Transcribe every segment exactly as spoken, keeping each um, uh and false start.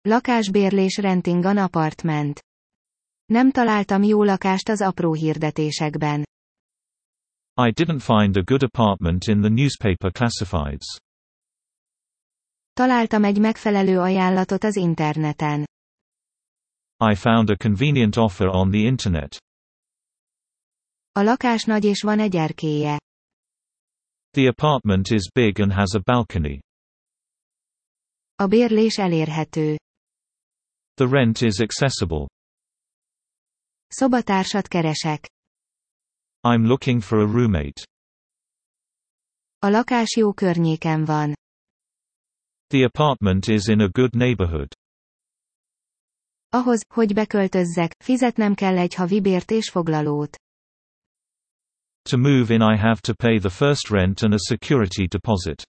Lakásbérlés renting an apartment. Nem találtam jó lakást az apró hirdetésekben. I didn't find a good apartment in the newspaper classifieds. Találtam egy megfelelő ajánlatot az interneten. I found a convenient offer on the internet. A lakás nagy és van egy erkélye. The apartment is big and has a balcony. A bérlés elérhető. The rent is accessible. Szobatársat keresek. I'm looking for a roommate. A lakás jó környéken van. The apartment is in a good neighborhood. Ahhoz, hogy beköltözzek, fizetnem kell egy havi bért és foglalót. To move in I have to pay the first rent and a security deposit.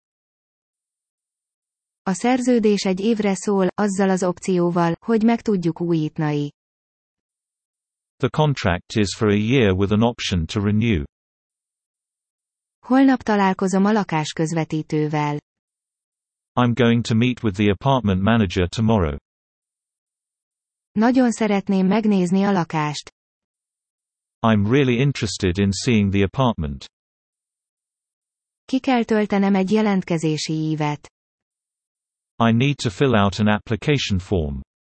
A szerződés egy évre szól, azzal az opcióval, hogy meg tudjuk újítani. The contract is for a year with an option to renew. Holnap találkozom a lakásközvetítővel. I'm going to meet with the apartment manager tomorrow. Nagyon szeretném megnézni a lakást. I'm really interested in seeing the apartment. Ki kell töltenem egy jelentkezési ívet. I need to fill out an application form.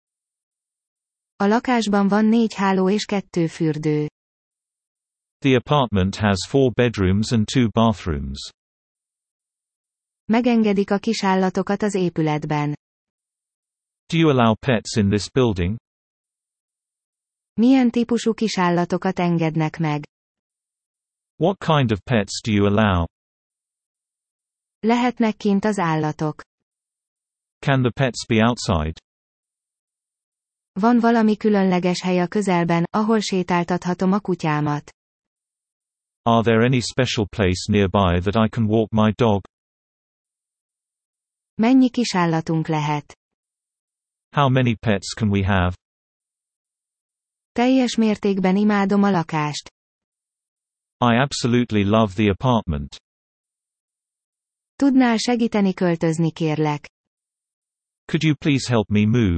A lakásban van négy háló és kettő fürdő. The apartment has four bedrooms and two bathrooms. Megengedik a kisállatokat az épületben. Do you allow pets in this building? Milyen típusú kisállatokat engednek meg? What kind of pets do you allow? Lehetnek kint az állatok. Can the pets be outside? Van valami különleges hely a közelben, ahol sétáltathatom a kutyámat. Are there any special place nearby that I can walk my dog? Mennyi kisállatunk lehet? How many pets can we have? Teljes mértékben imádom a lakást. I absolutely love the apartment. Tudnál segíteni költözni, kérlek? Could you please help me move?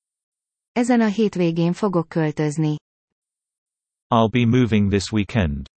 Ezen a hétvégén fogok költözni. I'll be moving this weekend.